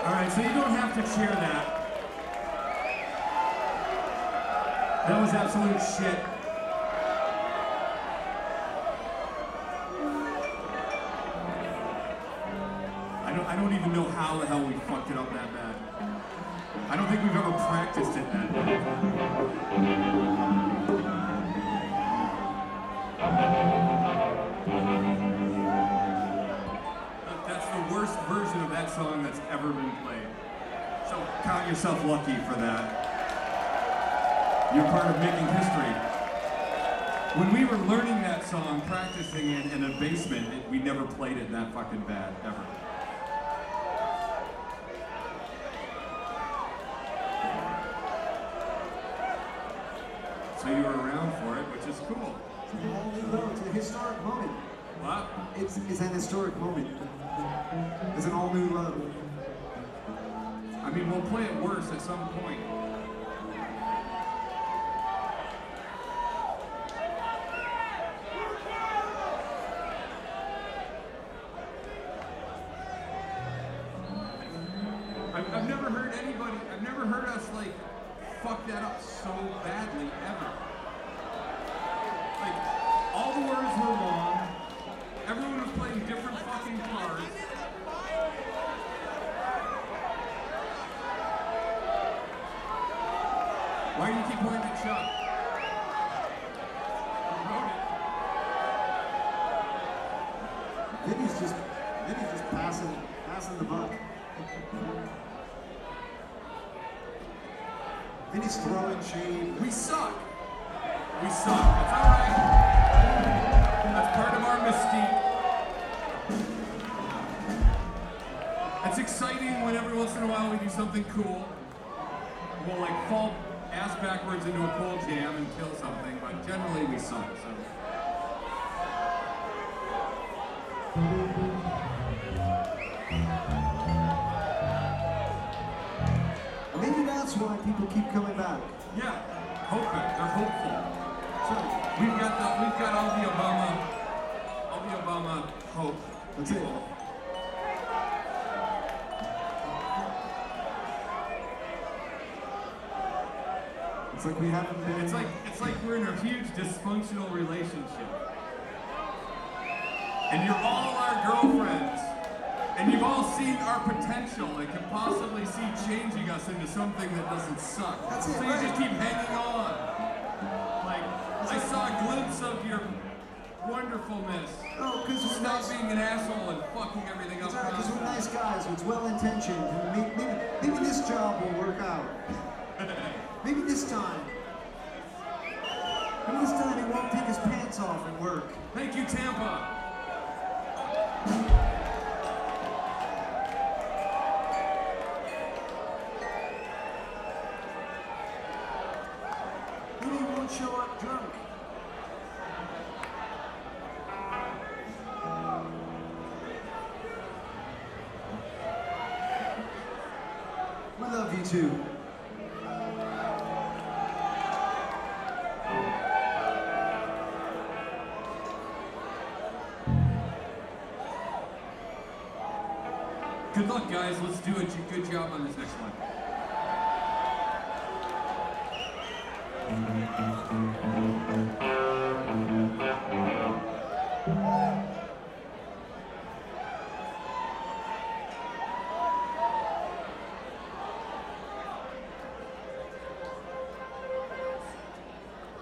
All right, so you don't have to cheer that. That was absolute shit. I don't even know how the hell we fucked it up that bad. I don't think we've ever practiced it that bad. That's the worst version of that song that's ever been played. So count yourself lucky for that. You're part of making history. When we were learning that song, practicing it in a basement, we never played it that fucking bad, ever. So you were around for it, which is cool. It's a historic moment. What? It's an historic moment. It's an all-new love. I mean, we'll play it worse at some point. I've never heard us, like, fuck that up so badly, ever. Like, all the words were wrong, everyone was playing different fucking cards. Why do you keep pointing at Chuck? You wrote it. Vinny's just passing the buck. Vinny's throwing shade. We suck. We suck. It's all right. That's part of our mystique. It's exciting when every once in a while we do something cool. We'll like fall ass backwards into a cool jam and kill something, but generally we suck. So. Maybe that's why people keep coming back. Yeah, hoping. They're hopeful. So we've got all the Obama hope. That's it. It's like we haven't been. It's like we're in a huge dysfunctional relationship. And you're all our girlfriends. And you've all seen our potential and can possibly see changing us into something that doesn't suck. That's it, so you right. just keep hanging on. Like, I saw a glimpse of your wonderfulness. Oh, because we're Stop nice. being an asshole and fucking everything up. Because we're nice guys. It's well-intentioned. And maybe this job will work out. Maybe this time. Maybe this time he won't take his pants off and work. Thank you, Tampa. Maybe he won't show up drunk. We love you too. Good luck, guys. Let's do a good job on this next one.